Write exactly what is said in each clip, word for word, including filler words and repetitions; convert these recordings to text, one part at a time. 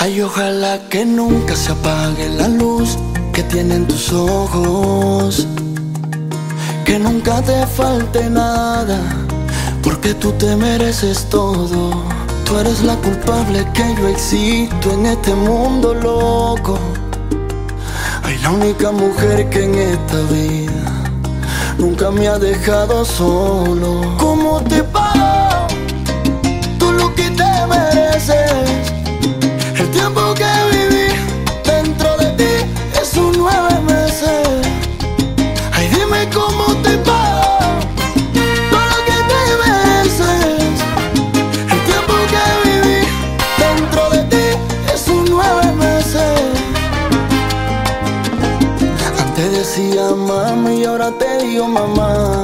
Ay, ojalá que nunca se apague la luz que tienen tus ojos, que nunca te falte nada, porque tú te mereces todo. Tú eres la culpable que yo existo en este mundo loco. Ay, la única mujer que en esta vida nunca me ha dejado solo. ¿Cómo te pago tú lo que te mereces? El tiempo que viví dentro de ti es un nueve meses. Ay, dime cómo te pago todo lo que te mereces. El tiempo que viví dentro de ti es un nueve meses. Antes decía mami y ahora te digo mamá.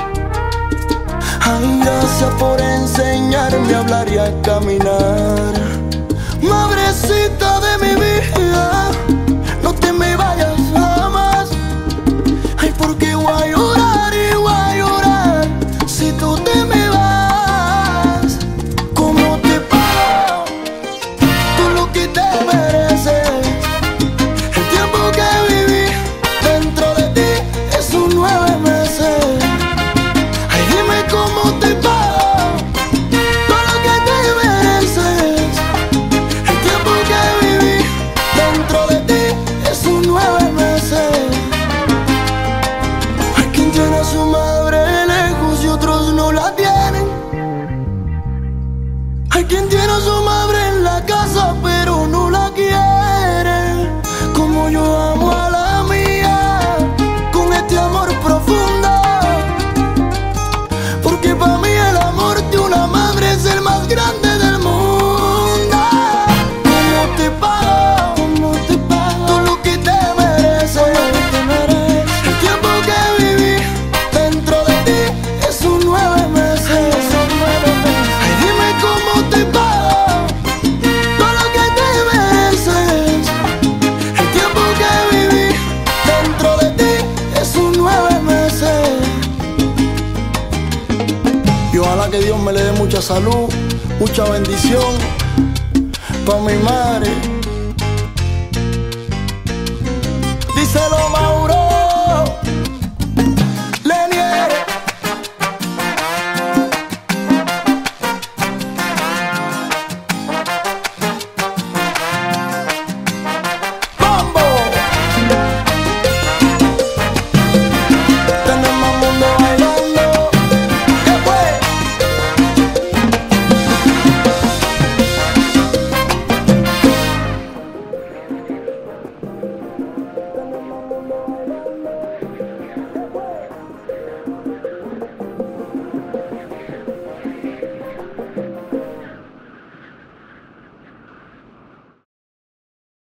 Ay, gracias por enseñarme a hablar y a caminar. Madrecita de mi vida, no te me vayas jamás. Ay, porque voy a llorar y voy a llorar si tú te me vas. ¿Cómo te pago todo lo que te mereces? El tiempo que viví dentro de ti es un nueve meses. Ay, dime cómo te pago todo lo que te mereces. El tiempo que viví dentro de ti es un nueve meses. Hay quien tiene a su madre lejos y otros no la tienen. Hay quien tiene a su madre en la casa pero no la quiere. Como yo amo a la mía con este amor profundo, porque para mí el amor de una madre es el más grande del mundo. ¿Cómo te pago? ¿Cómo te pago todo lo que te mereces? El tiempo que viví dentro de ti es un nueve meses. Ay, dime cómo te pago todo lo que te mereces. El tiempo que viví dentro de ti es un nueve meses. Y ojalá que Dios me le dé mucha salud, mucha bendición pa' mi madre. Díselo, Mauro.